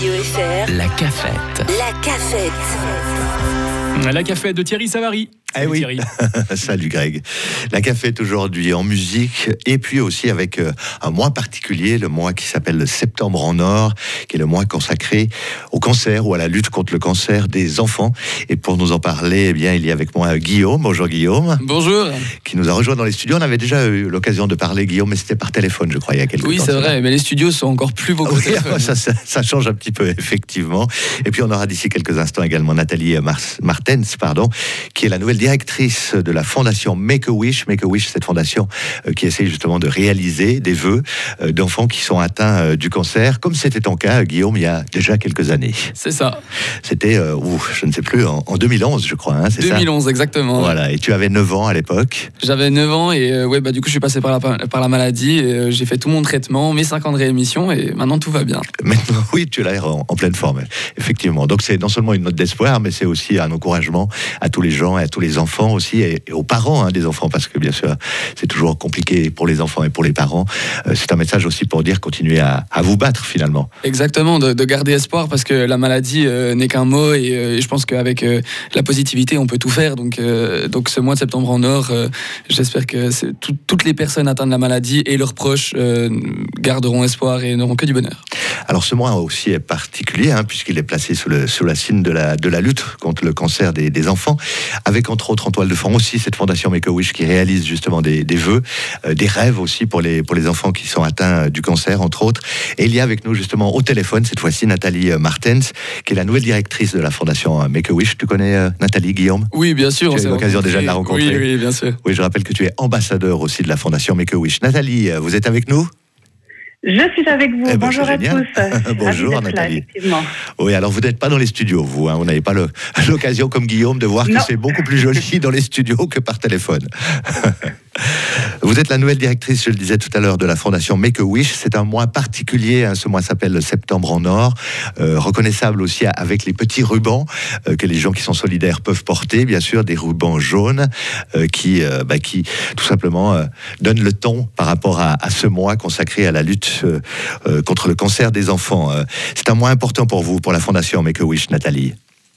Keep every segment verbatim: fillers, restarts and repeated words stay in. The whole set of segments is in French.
Radio F R. La cafette. La cafette. La cafette de Thierry Savary. Eh oui. Thierry. Salut Greg. La cafette aujourd'hui en musique et puis aussi avec euh, un mois particulier, le mois qui s'appelle le Septembre en Or, qui est le mois consacré au cancer ou à la lutte contre le cancer des enfants. Et pour nous en parler, eh bien, il y a avec moi Guillaume. Bonjour Guillaume. Bonjour. Qui nous a rejoint dans les studios. On avait déjà eu l'occasion de parler, Guillaume, mais c'était par téléphone, je crois, il y a quelques oui, temps. Oui, c'est vrai, mais les studios sont encore plus beaux. Oui, ça, ça, ça change un petit peu, effectivement. Et puis on aura d'ici quelques instants également Nathalie Mar- Martens, pardon, qui est la nouvelle directrice de la fondation Make-A-Wish. Make-A-Wish, cette fondation euh, qui essaie justement de réaliser des vœux euh, d'enfants qui sont atteints euh, du cancer, comme c'était ton cas, Guillaume, il y a déjà quelques années. C'est ça. C'était, euh, ouf, je ne sais plus, en, en deux mille onze, je crois, hein, c'est deux mille onze, ça exactement. Voilà, et tu avais neuf ans à l'époque. J'avais neuf ans et euh, ouais, bah, du coup, je suis passé par la, par la maladie et euh, j'ai fait tout mon traitement, mes cinq ans de réémission et maintenant tout va bien. Maintenant, oui, tu as l'air en, en pleine forme, effectivement. Donc c'est non seulement une note d'espoir, mais c'est aussi un encouragement à tous les gens et à tous les enfants aussi, et, et aux parents hein, des enfants, parce que bien sûr, c'est toujours compliqué pour les enfants et pour les parents. Euh, c'est un message aussi pour dire continuez à, à vous battre finalement. Exactement, de, de garder espoir, parce que la maladie euh, n'est qu'un mot et, euh, et je pense qu'avec euh, la positivité, on peut tout faire. Donc, euh, donc ce mois de septembre en or, euh, j'espère que c'est tout, toutes les personnes atteintes de la maladie et leurs proches euh, garderont espoir et n'auront que du bonheur. Alors ce mois aussi est particulier, hein, puisqu'il est placé sous, le, sous la signe de la, de la lutte contre le cancer des, des enfants, avec entre autres en toile de fond aussi cette fondation Make-A-Wish qui réalise justement des, des vœux, euh, des rêves aussi pour les, pour les enfants qui sont atteints du cancer, entre autres. Et il y a avec nous justement au téléphone, cette fois-ci, Nathalie Martens, qui est la nouvelle directrice de la fondation Make-A-Wish. Tu connais euh, Nathalie, Guillaume ? Oui, bien sûr. Tu as eu l'occasion déjà de la rencontrer. Oui, oui, bien sûr. Oui, je rappelle que tu es ambassadeur aussi de la fondation Make-A-Wish. Nathalie, vous êtes avec nous ? Je suis avec vous. Eh ben, bonjour à tous. Bonjour Nathalie. Là, oui, alors vous n'êtes pas dans les studios, vous. Hein, vous n'avez pas le, l'occasion, comme Guillaume, de voir non. que c'est beaucoup plus joli dans les studios que par téléphone. Vous êtes la nouvelle directrice, je le disais tout à l'heure, de la fondation Make-A-Wish. C'est un mois particulier, hein, ce mois s'appelle le Septembre en Or, euh, reconnaissable aussi avec les petits rubans euh, que les gens qui sont solidaires peuvent porter, bien sûr, des rubans jaunes euh, qui, euh, bah, qui, tout simplement, euh, donnent le ton par rapport à, à ce mois consacré à la lutte euh, euh, contre le cancer des enfants. Euh, c'est un mois important pour vous, pour la fondation Make-A-Wish, Nathalie.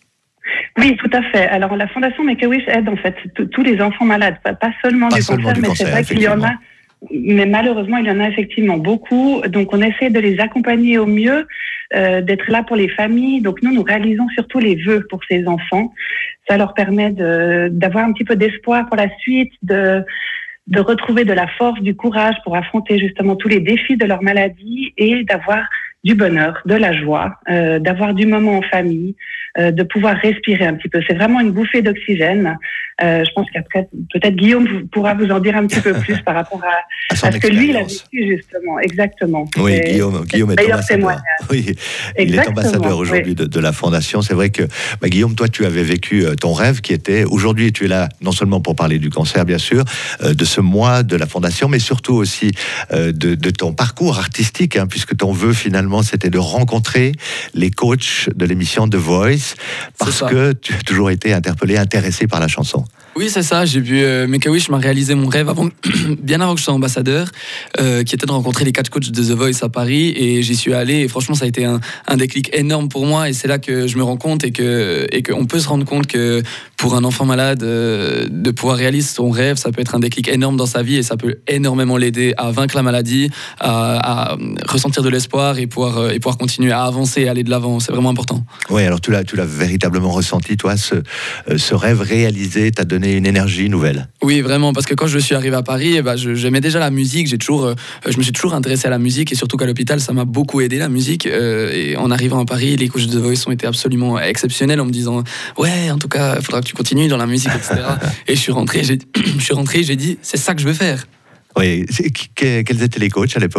Oui, tout à fait. Alors, la Fondation Make-A-Wish aide en fait t- tous les enfants malades, pas, pas seulement pas du seulement cancer, du mais cancer, c'est vrai qu'il y en a, mais malheureusement, il y en a effectivement beaucoup. Donc, on essaie de les accompagner au mieux, euh, d'être là pour les familles. Donc, nous, nous réalisons surtout les vœux pour ces enfants. Ça leur permet de, d'avoir un petit peu d'espoir pour la suite, de, de retrouver de la force, du courage pour affronter justement tous les défis de leur maladie et d'avoir du bonheur, de la joie, euh, d'avoir du moment en famille, euh, de pouvoir respirer un petit peu. C'est vraiment une bouffée d'oxygène. Euh, je pense qu'après, peut-être Guillaume vous, pourra vous en dire un petit peu plus par rapport à, à, à ce que lui, il a vécu, justement. Exactement. Oui, c'est, Guillaume, Guillaume est ambassadeur. Oui, il est ambassadeur aujourd'hui oui. de, de la Fondation. C'est vrai que, bah, Guillaume, toi, tu avais vécu ton rêve qui était, aujourd'hui, tu es là non seulement pour parler du cancer, bien sûr, euh, de ce mois de la Fondation, mais surtout aussi euh, de, de ton parcours artistique, hein, puisque ton vœu, finalement, c'était de rencontrer les coachs de l'émission The Voice, parce que tu as toujours été interpellé, intéressé par la chanson. Oui, c'est ça. J'ai vu euh, Make-A-Wish m'a réalisé mon rêve avant, bien avant que je sois ambassadeur, euh, qui était de rencontrer les quatre coachs de The Voice à Paris, et j'y suis allé. Et franchement, ça a été un, un déclic énorme pour moi. Et c'est là que je me rends compte et que et qu'on peut se rendre compte que pour un enfant malade, euh, de pouvoir réaliser son rêve, ça peut être un déclic énorme dans sa vie et ça peut énormément l'aider à vaincre la maladie, à, à ressentir de l'espoir et pouvoir euh, et pouvoir continuer à avancer et aller de l'avant. C'est vraiment important. Oui, alors tu l'as tu l'as véritablement ressenti, toi, ce euh, ce rêve réalisé t'a donné une énergie nouvelle. Oui, vraiment, parce que quand je suis arrivé à Paris, eh ben, je, j'aimais déjà la musique, j'ai toujours, euh, je me suis toujours intéressé à la musique, et surtout qu'à l'hôpital, ça m'a beaucoup aidé, la musique. Euh, et en arrivant à Paris, les coachs de The Voice ont été absolument exceptionnels en me disant « Ouais, en tout cas, il faudra que tu continues dans la musique, et cetera » Et je suis rentré, j'ai, je suis rentré, j'ai dit « C'est ça que je veux faire ». Oui, c'est, quels étaient les coachs à l'époque ?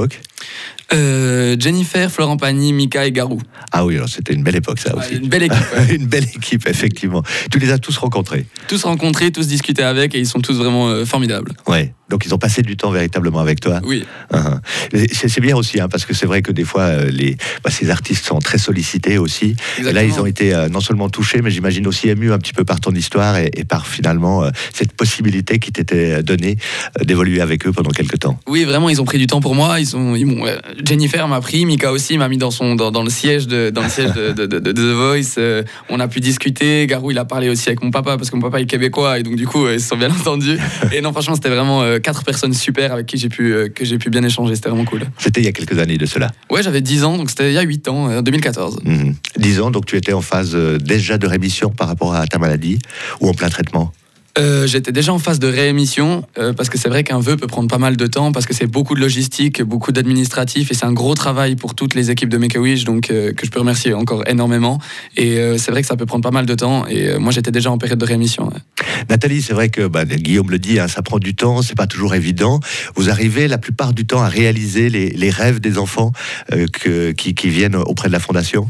Euh, Jennifer, Florent Pagny, Mika et Garou. Ah oui, alors c'était une belle époque, ça aussi. Ouais, une belle équipe. Ouais. Une belle équipe, effectivement. Tu les as tous rencontrés. Tous rencontrés, tous discutés avec, et ils sont tous vraiment euh, formidables. Ouais. Donc ils ont passé du temps véritablement avec toi. Oui. Uh-huh. C'est, c'est bien aussi, hein, parce que c'est vrai que des fois, euh, les, bah, ces artistes sont très sollicités aussi. Exactement. Et là, ils ont été euh, non seulement touchés, mais j'imagine aussi émus un petit peu par ton histoire et, et par finalement euh, cette possibilité qui t'était donnée euh, d'évoluer avec eux pendant quelques temps. Oui, vraiment, ils ont pris du temps pour moi. Ils ont, ils m'ont, euh, Jennifer m'a pris, Mika aussi m'a mis dans son dans, dans le siège de dans le siège de, de, de, de The Voice. Euh, on a pu discuter. Garou, il a parlé aussi avec mon papa parce que mon papa est québécois et donc du coup, euh, ils se sont bien entendus. Et non, franchement, c'était vraiment euh, quatre personnes super avec qui j'ai pu euh, que j'ai pu bien échanger. C'était vraiment cool. C'était il y a quelques années de cela. Ouais, j'avais dix ans, donc c'était il y a huit ans, en deux mille quatorze. Mmh. dix ans, donc tu étais en phase euh, déjà de rémission par rapport à ta maladie ou en plein traitement? Euh, j'étais déjà en phase de réémission euh, parce que c'est vrai qu'un vœu peut prendre pas mal de temps parce que c'est beaucoup de logistique, beaucoup d'administratif et c'est un gros travail pour toutes les équipes de Make-A-Wish donc euh, que je peux remercier encore énormément et euh, c'est vrai que ça peut prendre pas mal de temps et euh, moi j'étais déjà en période de réémission. Ouais. Nathalie, c'est vrai que bah, Guillaume le dit, hein, ça prend du temps, c'est pas toujours évident. Vous arrivez la plupart du temps à réaliser les, les rêves des enfants euh, que, qui, qui viennent auprès de la Fondation?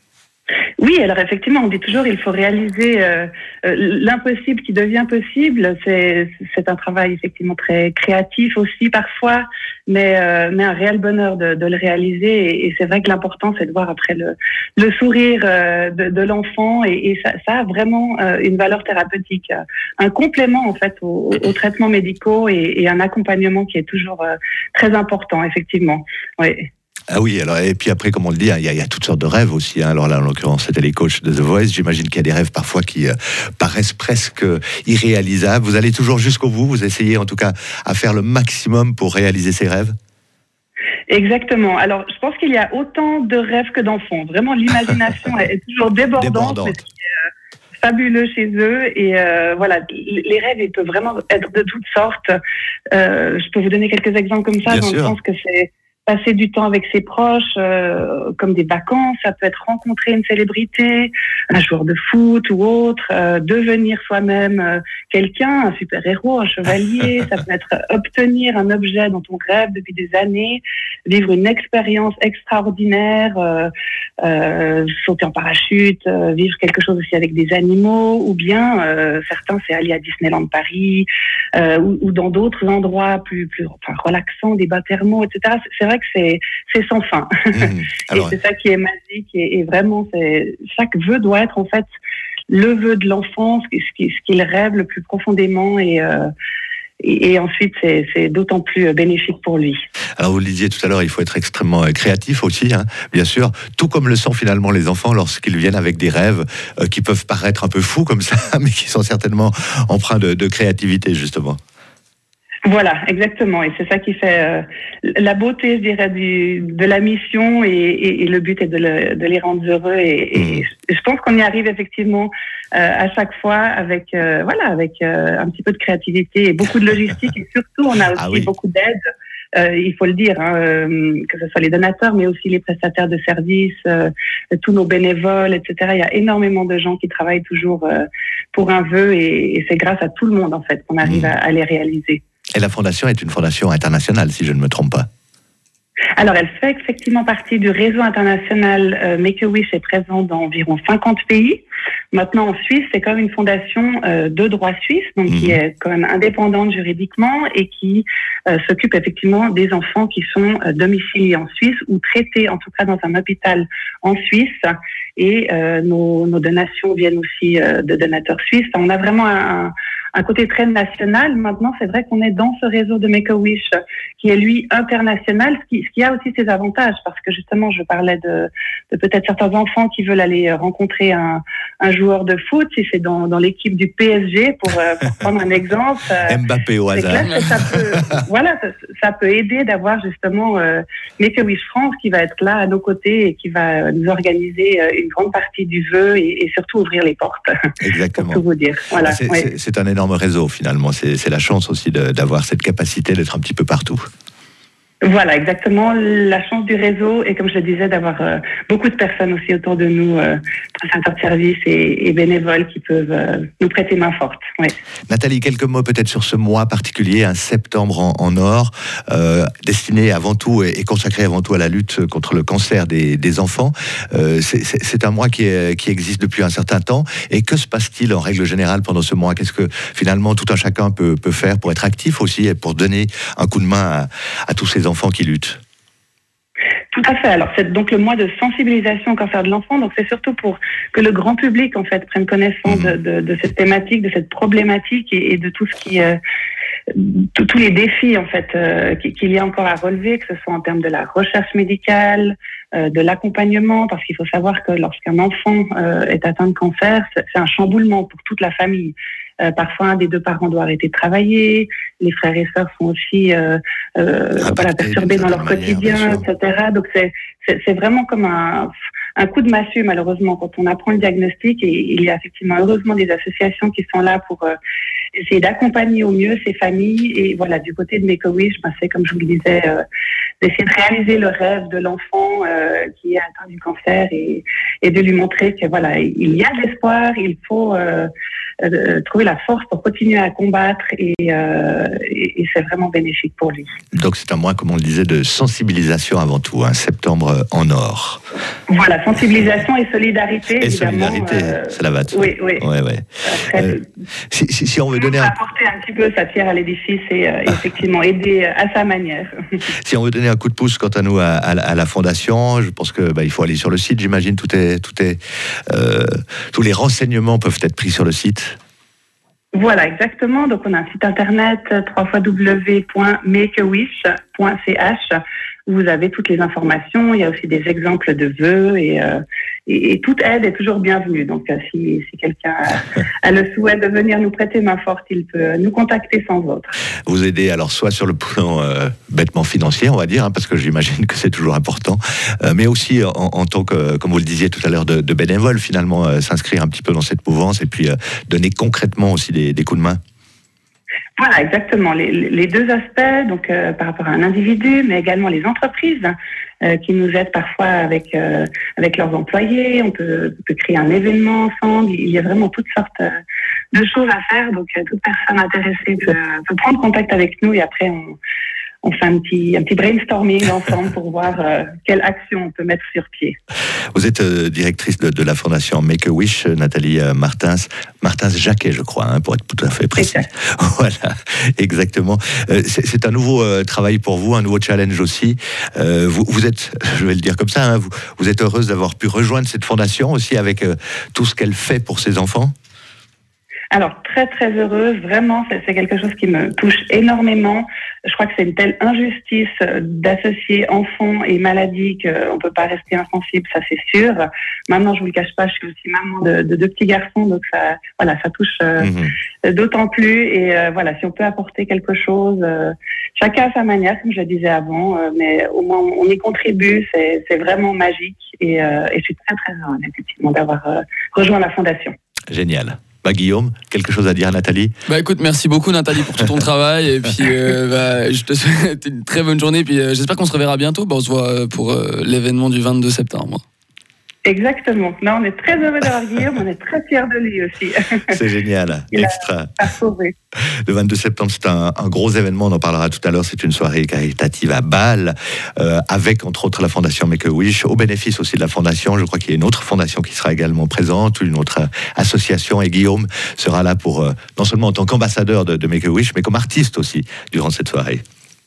Oui, alors effectivement, on dit toujours il faut réaliser euh, euh, l'impossible qui devient possible. C'est, c'est un travail effectivement très créatif aussi parfois, mais, euh, mais un réel bonheur de, de le réaliser. Et, et c'est vrai que l'important, c'est de voir après le, le sourire euh, de, de l'enfant. Et, et ça, ça a vraiment euh, une valeur thérapeutique, un complément en fait aux, aux traitements médicaux et, et un accompagnement qui est toujours euh, très important, effectivement. Oui. Ah oui, alors, et puis après, comme on le dit, il y, a, il y a toutes sortes de rêves aussi. Hein. Alors là, en l'occurrence, c'était les coachs de The Voice. J'imagine qu'il y a des rêves parfois qui euh, paraissent presque irréalisables. Vous allez toujours jusqu'au bout, vous essayez en tout cas à faire le maximum pour réaliser ces rêves? Exactement. Alors, je pense qu'il y a autant de rêves que d'enfants. Vraiment, l'imagination est toujours débordante. débordante. C'est euh, fabuleux chez eux. Et euh, voilà, les rêves, ils peuvent vraiment être de toutes sortes. Euh, je peux vous donner quelques exemples comme ça, Bien dans sûr. le sens que c'est passer du temps avec ses proches, euh, comme des vacances, ça peut être rencontrer une célébrité, un joueur de foot ou autre, euh, devenir soi-même euh, quelqu'un, un super-héros, un chevalier, ça peut être obtenir un objet dont on rêve depuis des années, vivre une expérience extraordinaire, euh, euh, sauter en parachute, euh, vivre quelque chose aussi avec des animaux, ou bien euh, certains c'est aller à Disneyland Paris, euh, ou, ou dans d'autres endroits plus, plus enfin, relaxants, des bains thermaux, et cetera. C'est vrai que c'est, c'est sans fin. Mmh, alors... Et c'est ça qui est magique et, et vraiment, c'est, chaque vœu doit être en fait le vœu de l'enfant, ce, ce, ce qu'il rêve le plus profondément et, euh, et, et ensuite c'est, c'est d'autant plus bénéfique pour lui. Alors vous le disiez tout à l'heure, il faut être extrêmement créatif aussi, hein, bien sûr, tout comme le sont finalement les enfants lorsqu'ils viennent avec des rêves euh, qui peuvent paraître un peu fous comme ça, mais qui sont certainement empreints de, de créativité justement. Voilà, exactement. Et c'est ça qui fait euh, la beauté, je dirais, du, de la mission et, et, et le but est de, le, de les rendre heureux. Et, et je pense qu'on y arrive effectivement euh, à chaque fois avec, euh, voilà, avec euh, un petit peu de créativité et beaucoup de logistique. Et surtout, on a aussi ah oui. beaucoup d'aide. Euh, il faut le dire, hein, euh, que ce soit les donateurs, mais aussi les prestataires de services, euh, tous nos bénévoles, et cetera. Il y a énormément de gens qui travaillent toujours euh, pour un vœu et, et c'est grâce à tout le monde en fait qu'on arrive mmh. à, à les réaliser. Et la fondation est une fondation internationale, si je ne me trompe pas. Alors, elle fait effectivement partie du réseau international. Euh, Make-A-Wish est présent dans environ cinquante pays. Maintenant, en Suisse, c'est quand même une fondation euh, de droit suisse, donc mmh. qui est quand même indépendante juridiquement et qui euh, s'occupe effectivement des enfants qui sont euh, domiciliés en Suisse ou traités, en tout cas dans un hôpital en Suisse. Et euh, nos, nos donations viennent aussi euh, de donateurs suisses. On a vraiment un, un côté très national. Maintenant, c'est vrai qu'on est dans ce réseau de Make-A-Wish qui est, lui, international, ce qui, ce qui a aussi ses avantages, parce que justement, je parlais de, de peut-être certains enfants qui veulent aller rencontrer un, un joueur de foot, si c'est dans, dans l'équipe du P S G, pour, pour prendre un exemple. Mbappé au hasard. Clair que ça peut, voilà, ça, ça peut aider d'avoir justement euh, Make-A-Wish France qui va être là à nos côtés et qui va nous organiser une grande partie du vœu et, et surtout ouvrir les portes. Exactement. Pour tout vous dire. Voilà. C'est, ouais. c'est, c'est un énorme réseau finalement. C'est, c'est la chance aussi de, d'avoir cette capacité d'être un petit peu partout. Voilà, exactement. La chance du réseau et comme je le disais, d'avoir euh, beaucoup de personnes aussi autour de nous, euh, prestataires de services et, et bénévoles qui peuvent euh, nous prêter main forte. Ouais. Nathalie, quelques mots peut-être sur ce mois particulier, un septembre en, en or, euh, destiné avant tout et, et consacré avant tout à la lutte contre le cancer des, des enfants. Euh, c'est, c'est, c'est un mois qui, est, qui existe depuis un certain temps. Et que se passe-t-il en règle générale pendant ce mois? Qu'est-ce que finalement tout un chacun peut, peut faire pour être actif aussi et pour donner un coup de main à, à tous ces enfants qui luttent? Tout à fait. Alors, c'est donc le mois de sensibilisation au cancer de l'enfant. Donc, c'est surtout pour que le grand public, en fait, prenne connaissance mmh. de, de, de cette thématique, de cette problématique et, et de tout ce qui, euh, tous les défis en fait euh, qu'il y a encore à relever, que ce soit en termes de la recherche médicale, euh, de l'accompagnement, parce qu'il faut savoir que lorsqu'un enfant euh, est atteint de cancer, c'est, c'est un chamboulement pour toute la famille. Euh, parfois, un des deux parents doit arrêter de travailler. Les frères et sœurs sont aussi euh, euh, voilà, perturbés dans leur quotidien, et cetera. Donc, c'est, c'est, c'est vraiment comme un, un coup de massue, malheureusement, quand on apprend le diagnostic. Et il y a effectivement, heureusement, des associations qui sont là pour euh, essayer d'accompagner au mieux ces familles. Et voilà, du côté de Make-A-Wish, ben, c'est, comme je vous le disais, euh, d'essayer de réaliser le rêve de l'enfant euh, qui est atteint du cancer et, et de lui montrer que voilà, il y a de l'espoir, il faut euh, euh, trouver la force pour continuer à combattre et, euh, et, et c'est vraiment bénéfique pour lui. Donc c'est un mois, comme on le disait, de sensibilisation avant tout, hein, septembre en or. Voilà, sensibilisation et solidarité. Et solidarité, euh, c'est la batte. Oui, oui. Ouais, ouais. Euh, si, si, si on veut donner un... apporter un petit peu sa pierre à l'édifice et euh, effectivement aider à sa manière. Si on veut donner un coup de pouce quant à nous à, à, à la fondation, je pense que bah, il faut aller sur le site. J'imagine tout est, tout est, euh, tous les renseignements peuvent être pris sur le site. Voilà, exactement. Donc, on a un site internet w w w point make a wish point c h où vous avez toutes les informations. Il y a aussi des exemples de vœux et, euh, et, et toute aide est toujours bienvenue. Donc, euh, si, si quelqu'un a, a le souhait de venir nous prêter main forte, il peut nous contacter sans autre. Vous aider alors soit sur le plan euh, bêtement financier, on va dire, hein, parce que j'imagine que c'est toujours important, euh, mais aussi en, en tant que, comme vous le disiez tout à l'heure, de, de bénévole, finalement, euh, s'inscrire un petit peu dans cette mouvance et puis euh, donner concrètement aussi des, des coups de main. Voilà, exactement. Les, les deux aspects, donc euh, par rapport à un individu, mais également les entreprises euh, qui nous aident parfois avec euh, avec leurs employés. On peut, on peut créer un événement ensemble. Il y a vraiment toutes sortes euh, de choses à faire. Donc euh, toute personne intéressée peut, peut prendre contact avec nous et après on on fait un petit, un petit brainstorming ensemble pour voir euh, quelle action on peut mettre sur pied. Vous êtes euh, directrice de, de la fondation Make-A-Wish, Nathalie euh, Martins, Martins Jacquet, je crois, hein, pour être tout à fait précis. Exact. Voilà, exactement. Euh, c'est, c'est un nouveau euh, travail pour vous, un nouveau challenge aussi. Euh, vous, vous êtes, je vais le dire comme ça, hein, vous, vous êtes heureuse d'avoir pu rejoindre cette fondation aussi avec euh, tout ce qu'elle fait pour ses enfants? Alors, très, très heureuse. Vraiment, c'est, c'est quelque chose qui me touche énormément. Je crois que c'est une telle injustice d'associer enfants et maladie qu'on ne peut pas rester insensible, ça c'est sûr. Maintenant, je ne vous le cache pas, je suis aussi maman de, de deux petits garçons, donc ça, voilà, ça touche euh, mmh. d'autant plus. Et euh, voilà, si on peut apporter quelque chose, euh, chacun à sa manière, comme je le disais avant, euh, mais au moins on y contribue, c'est, c'est vraiment magique. Et, euh, et je suis très, très heureuse, effectivement, d'avoir euh, rejoint la Fondation. Génial. Bah, Guillaume, quelque chose à dire à Nathalie? Bah écoute, merci beaucoup Nathalie pour tout ton travail et puis euh, bah, je te souhaite une très bonne journée et puis euh, j'espère qu'on se reverra bientôt. Bah, on se voit pour euh, l'événement du vingt-deux septembre. Exactement. Là, on est très heureux d'avoir Guillaume, on est très fiers de lui aussi. C'est génial, il extra. Parcouru. Le vingt-deux septembre, c'est un, un gros événement, on en parlera tout à l'heure. C'est une soirée caritative à Bâle, euh, avec entre autres la fondation Make-A-Wish, au bénéfice aussi de la fondation. Je crois qu'il y a une autre fondation qui sera également présente, une autre association, et Guillaume sera là pour, euh, non seulement en tant qu'ambassadeur de, de Make-A-Wish, mais comme artiste aussi, durant cette soirée.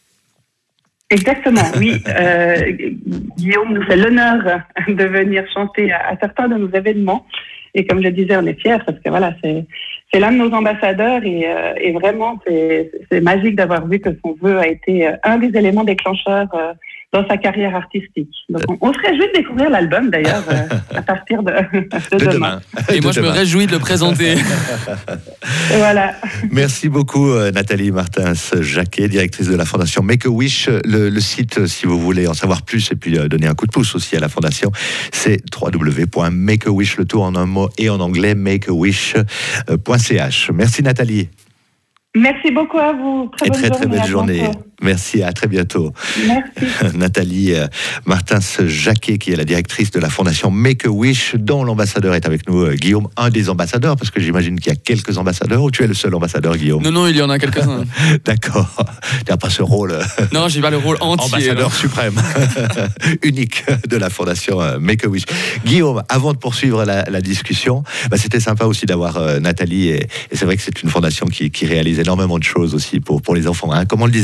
Exactement, oui. Euh, Guillaume nous fait l'honneur de venir chanter à, à certains de nos événements. Et comme je le disais, on est fiers parce que voilà, c'est, c'est l'un de nos ambassadeurs et, euh, et vraiment, c'est, c'est magique d'avoir vu que son vœu a été un des éléments déclencheurs euh, dans sa carrière artistique. Donc, on, on se réjouit de découvrir l'album, d'ailleurs, euh, à partir de, de, de demain. demain. Et de moi, je demain. me réjouis de le présenter. Et voilà. Merci beaucoup, Nathalie Martins-Jacquet, directrice de la Fondation Make-A-Wish. Le, le site, si vous voulez en savoir plus et puis donner un coup de pouce aussi à la Fondation, c'est w w w point make a wish, le tout en un mot et en anglais, make a wish point c h. Merci, Nathalie. Merci beaucoup à vous. Très et bonne très, très journée, belle journée. Merci, à très bientôt. Merci. Nathalie Martins-Jacquet, qui est la directrice de la Fondation Make-A-Wish, dont l'ambassadeur est avec nous, Guillaume, un des ambassadeurs, parce que j'imagine qu'il y a quelques ambassadeurs, ou tu es le seul ambassadeur, Guillaume? Non, non, il y en a quelques-uns. D'accord. Tu n'as pas ce rôle. Non, j'ai pas le rôle entier. Ambassadeur alors. suprême, unique de la Fondation Make-A-Wish. Guillaume, avant de poursuivre la, la discussion, bah, c'était sympa aussi d'avoir euh, Nathalie, et, et c'est vrai que c'est une fondation qui, qui réalise énormément de choses aussi pour, pour les enfants. Hein. Comme on le disait, pas seulement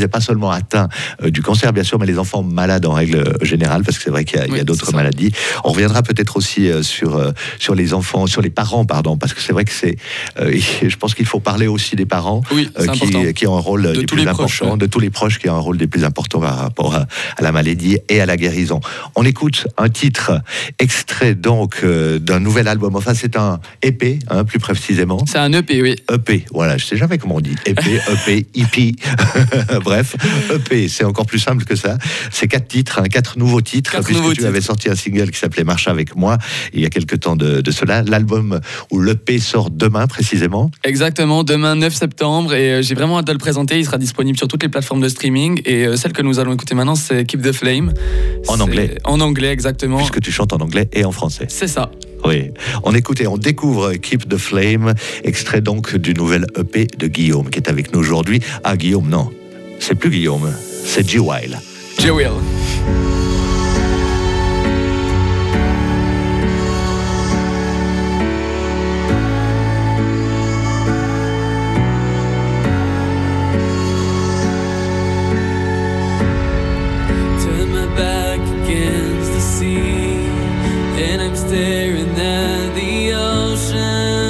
seulement atteints euh, du cancer, bien sûr, mais les enfants malades en règle générale, parce que c'est vrai qu'il y a, oui, il y a d'autres maladies. On reviendra peut-être aussi euh, sur, euh, sur les enfants, sur les parents, pardon, parce que c'est vrai que c'est, euh, je pense qu'il faut parler aussi des parents, oui, euh, qui, qui ont un rôle de des plus importants, proches, ouais. de tous les proches qui ont un rôle des plus importants par rapport à, à la maladie et à la guérison. On écoute un titre extrait donc euh, d'un nouvel album, enfin c'est un E P, hein, plus précisément. C'est un E P, oui. E P, voilà, je sais jamais comment on dit, E P, E P, E P, bref, E P, c'est encore plus simple que ça. C'est quatre titres, hein, quatre nouveaux titres, quatre puisque nouveaux tu titres. avais sorti un single qui s'appelait Marche avec moi, il y a quelques temps de, de cela. L'album ou l'E P sort demain précisément. Exactement, demain neuf septembre, et euh, j'ai vraiment hâte de le présenter. Il sera disponible sur toutes les plateformes de streaming, et euh, celle que nous allons écouter maintenant, c'est Keep the Flame. En c'est... anglais. En anglais, exactement. Puisque tu chantes en anglais et en français. C'est ça. Oui, on écoute et on découvre Keep the Flame, extrait donc du nouvel E P de Guillaume qui est avec nous aujourd'hui. Ah, Guillaume, non, c'est plus Guillaume, c'est G-Will. G-Will. Staring at the ocean,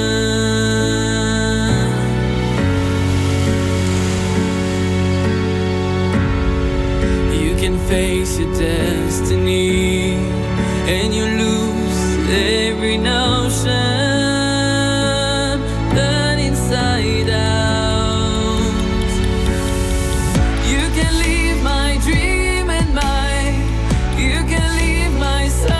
you can face your destiny and you lose every notion, turn inside out. You can leave my dream and mine, you can leave my soul,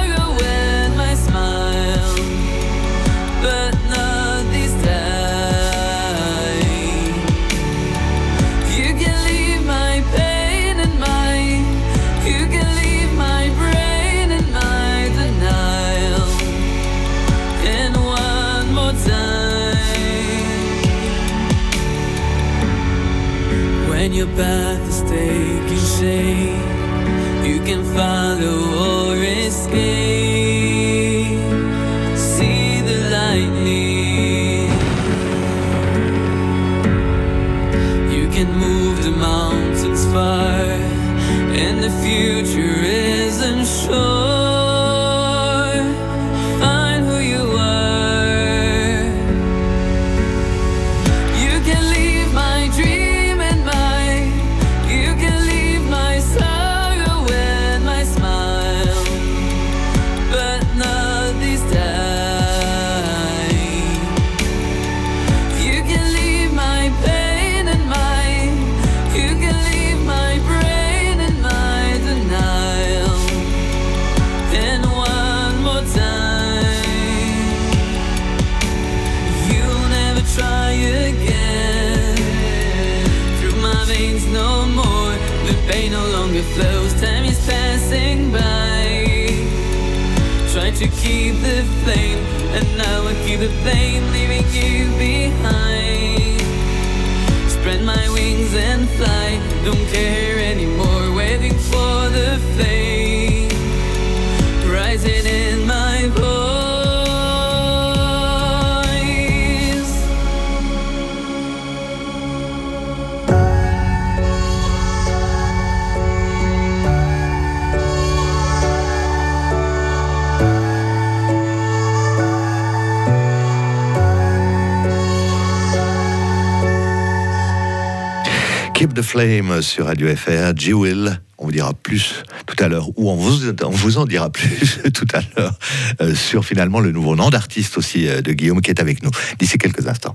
when your path is taking shape, you can follow or escape. See the lightning, you can move the mountains far, and the future isn't sure. Find who you are. You can leave my dream. Pain no longer flows, time is passing by. Try to keep the flame, and now I keep the flame, leaving you behind. Spread my wings and fly, don't care anymore, waiting for the flame, rising in my voice. Keep the Flame sur Radio F R, G-Will. On vous dira plus tout à l'heure, ou on vous, on vous en dira plus tout à l'heure, euh, sur finalement le nouveau nom d'artiste aussi euh, de Guillaume qui est avec nous d'ici quelques instants.